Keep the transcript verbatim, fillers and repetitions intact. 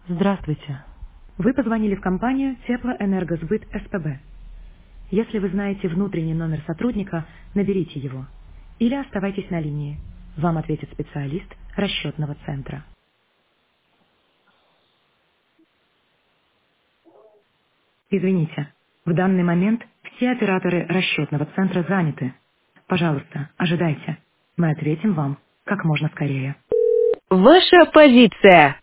Здравствуйте. Вы позвонили в компанию Теплоэнергосбыт СПБ. Если вы знаете внутренний номер сотрудника, наберите его. Или оставайтесь на линии. Вам ответит специалист расчетного центра. Извините, в данный момент все операторы расчетного центра заняты. Пожалуйста, ожидайте. Мы ответим вам как можно скорее. Ваша позиция.